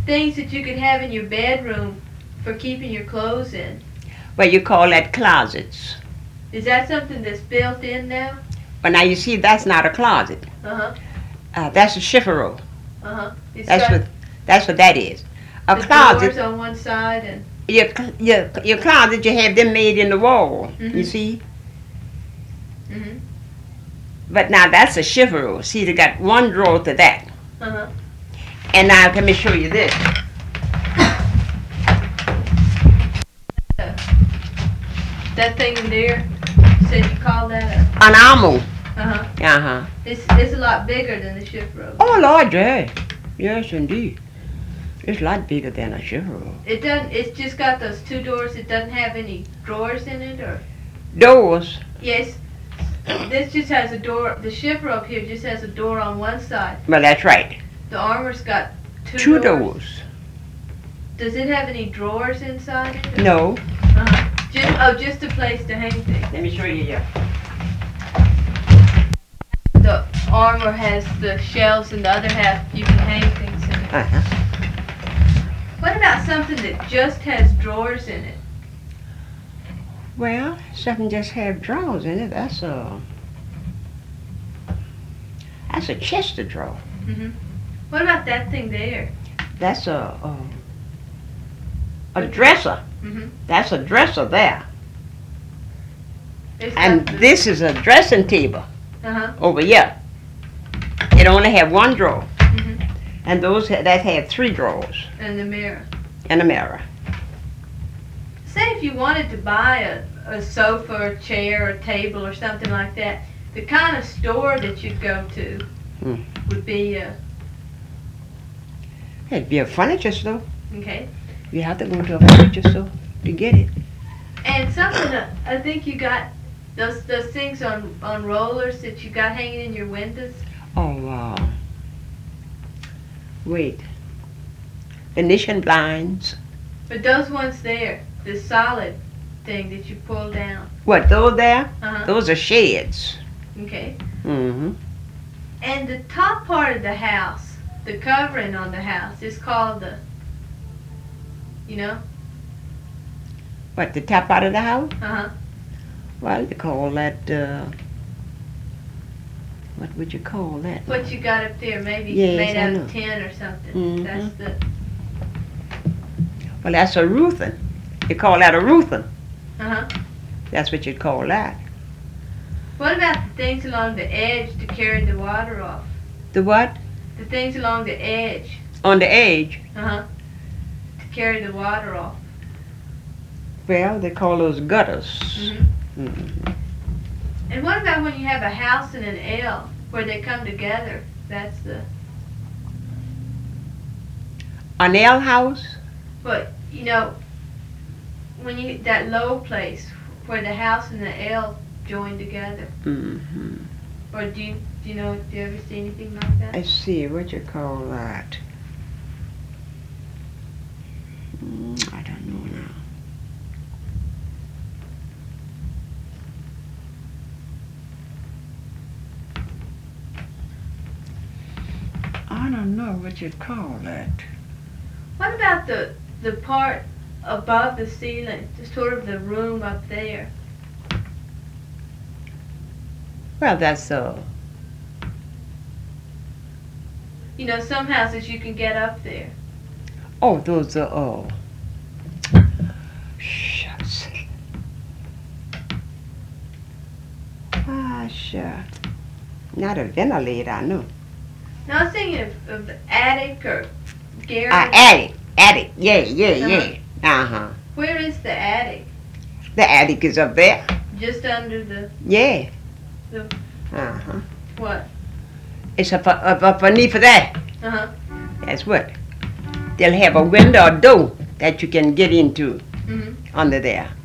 things that you could have in your bedroom for keeping your clothes in. Well, you call that closets. Is that something that's built in now? But now you see, that's not a closet. That's a chiffero. That's what that is. A the closet. Doors on one side and Your closet, you have them made in the wall. You see. But now that's a chiffero. See, they got one drawer to that. And now let me show you this. That thing in there, said you call that an armor. It's a lot bigger than the chiffero. Oh Lord, yeah. Yes, indeed. It's a lot bigger than a chiffero. It doesn't. It's just got those two doors. It doesn't have any drawers in it, or doors. Yes. This just has a door. The chiffero up here just has a door on one side. Well, that's right. The armor's got two doors. Does it have any drawers inside it? No. Just a place to hang things. Let me show you here. The armor has the shelves, and the other half you can hang things in it. What about something that just has drawers in it? Well, something just have drawers in it. That's a chest of drawers. What about that thing there? That's a dresser. That's a dresser there. And this is a dressing table over here. It only have one drawer. And those that have three drawers. And the mirror. And a mirror. Say if you wanted to buy a sofa or chair or table or something like that, the kind of store that you'd go to would be it'd be a furniture store. Okay. You have to go to a furniture store to get it. And something I think you got those things on rollers that you got hanging in your windows. Oh wow. Wait. Venetian blinds. But those ones there, the solid thing that you pull down. What, those there? Those are shades. Okay. And the top part of the house, the covering on the house, is called the, you know? What, the top part of the house? Well, you call that, what would you call that? What you got up there, maybe made out of tin or something. That's the... Well, that's a roofing. You call that a roofing. That's what you'd call that. What about the things along the edge to carry the water off? The what? The things along the edge. On the edge? To carry the water off. Well, they call those gutters. And what about when you have a house and an L where they come together? That's the... An L house? But, you know, when you that low place where the house and the L join together. Or do you know, do you ever see anything like that? I see, what you call that? I don't know now. I don't know what you'd call that. What about the part above the ceiling, sort of the room up there? Well, that's you know, some houses you can get up there. Oh, those are shucks. Sure. Not a ventilator, I know. No, I was thinking of the attic or garret. Attic. Yeah. Where is the attic? The attic is up there. Just under the... Yeah. The... What? It's up underneath that. That's what. They'll have a window or door that you can get into under there.